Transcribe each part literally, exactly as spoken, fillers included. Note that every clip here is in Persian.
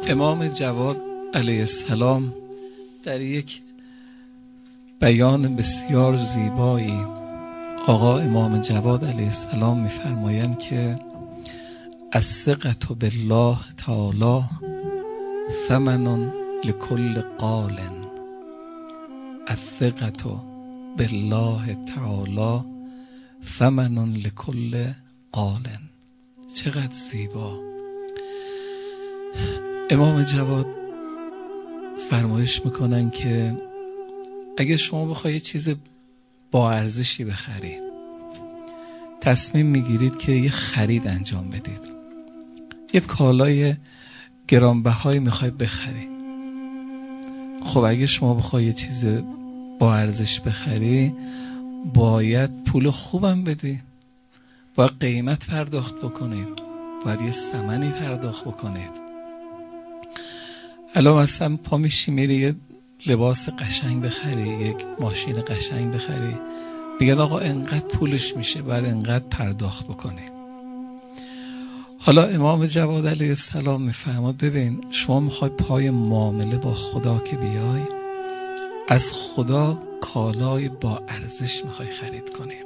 امام جواد علیه السلام در یک بیان بسیار زیبایی، آقا امام جواد علیه السلام می‌فرمایند که الثقة بالله تعالی ثمن لكل قال. الثقة بالله تعالی ثمن لكل قال. چقدر زیبا. امام جواد فرمایش میکنن که اگه شما بخوای یه چیز با ارزشی بخری، تصمیم میگیرید که یه خرید انجام بدید، یه کالای گرانبهایی میخوای بخری. خب اگه شما بخوای یه چیز با ارزش بخری، باید پول خوبم بدی، باید قیمت پرداخت بکنید، باید یه ثمنی پرداخت بکنید. الان مثلا پا میشی میری یه لباس قشنگ بخری، یک ماشین قشنگ بخری، میگن آقا انقدر پولش میشه، باید انقدر پرداخت بکنی. حالا امام جواد علیه السلام میفهمد ببین شما میخوای پای معامله با خدا که بیای، از خدا کالای با ارزش میخوای خرید کنی.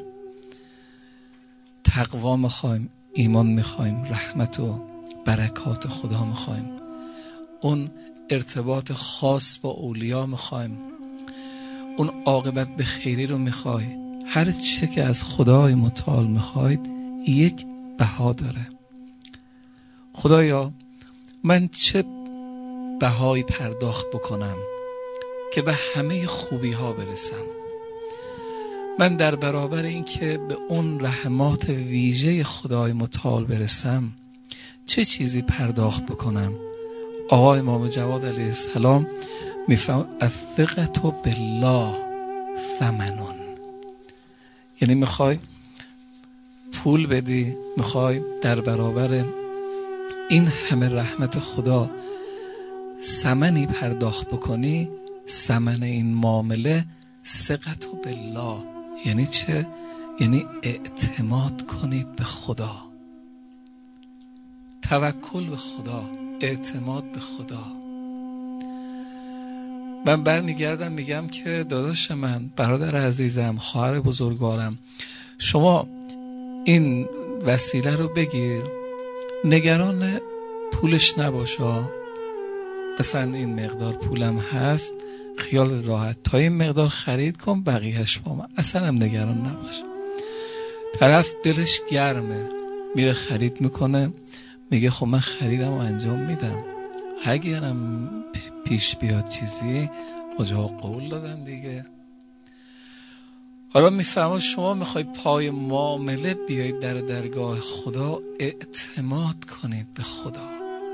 تقوا میخوایم، ایمان میخوایم، رحمت و برکات خدا میخوایم، اون ارتباط خاص با اولیا میخوایم، اون عاقبت به خیری رو میخوای. هر چه که از خدای متعال میخواید یک بها داره. خدایا من چه بهایی پرداخت بکنم که به همه خوبی ها برسم؟ من در برابر این که به اون رحمات ویژه خدای متعال برسم چه چیزی پرداخت بکنم؟ آقا امام جواد علیه السلام میفهم الثقة بالله ثمنون، یعنی میخوای پول بدی، میخوای در برابر این همه رحمت خدا ثمنی پرداخت بکنی. ثمن این معامله ثقة بالله یعنی چه؟ یعنی اعتماد کنید به خدا، توکل به خدا، اعتماد به خدا. من برمیگردم میگم که داداش من، برادر عزیزم، خواهر بزرگوارم، شما این وسیله رو بگیر، نگران پولش نباشا. مثلا این مقدار پولم هست، خیال راحت، تا این مقدار خرید کن، بقیهش با من، اصلا هم نگران نباش. طرف دلش گرمه، میره خرید میکنه، میگه خب من خریدم و انجام میدم، اگرم پیش بیاد چیزی آجا قول دادن دیگه. حالا میفهمم شما میخوای پای معامله بیایید در درگاه خدا، اعتماد کنید به خدا.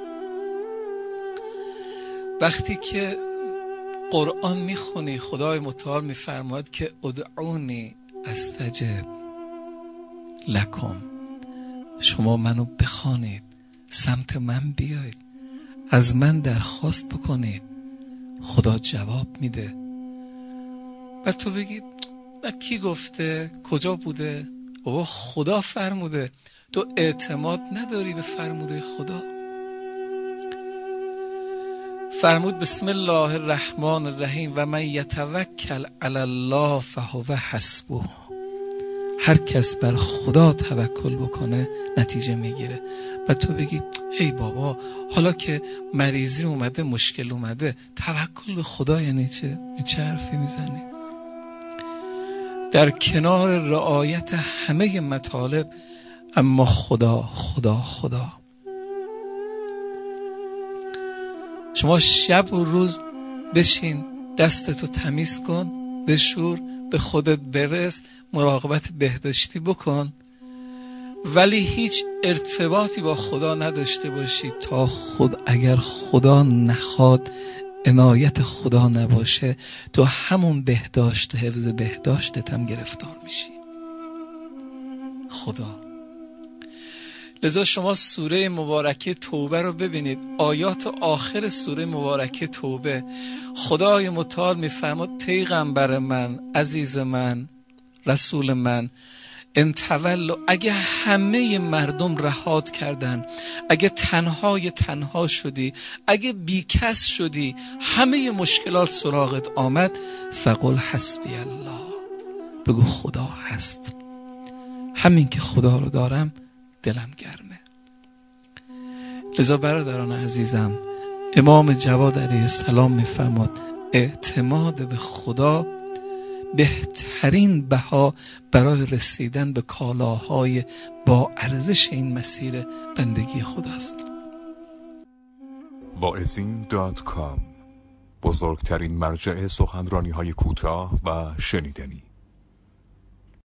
وقتی که قرآن میخونی خدای متعال میفرماید که ادعونی استجب لکم، شما منو بخوانید، سمت من بیایید، از من درخواست بکنید، خدا جواب میده. و تو بگی کی گفته؟ کجا بوده؟ بابا خدا فرموده. تو اعتماد نداری به فرموده خدا؟ فرمود بسم الله الرحمن الرحیم و من یتوکل علی الله فهو حسبه. هر کس بر خدا توکل بکنه نتیجه میگیره. و تو بگی ای بابا حالا که مریضی اومده، مشکل اومده، توکل به خدا یعنی چه؟ چه حرفی میزنی؟ در کنار رعایت همه مطالب، اما خدا خدا خدا. شما شب و روز بشین، دستتو تمیز کن، بشور، به خودت برس، مراقبت بهداشتی بکن، ولی هیچ ارتباطی با خدا نداشته باشی تا خود اگر خدا نخواد، عنایت خدا نباشه، تو همون بهداشت، حفظ بهداشتت هم گرفتار میشی. خدا. لذا شما سوره مبارکه توبه رو ببینید، آیات آخر سوره مبارکه توبه، خدای متعال میفرماد پیغمبر من، عزیز من، رسول من، انتولو، اگه همه مردم رهات کردن، اگه تنهای تنها شدی، اگه بیکس شدی، همه مشکلات سراغت آمد، فقل حسبی الله، بگو خدا هست. همین که خدا رو دارم دلم گرمه. لذا برادران عزیزم، امام جواد علیه السلام میفرماد اعتماد به خدا بهترین بها برای رسیدن به کالاهای با ارزش این مسیر بندگی خداست. واعظین دات کام، بزرگترین مرجع سخنرانی های کوتاه و شنیدنی.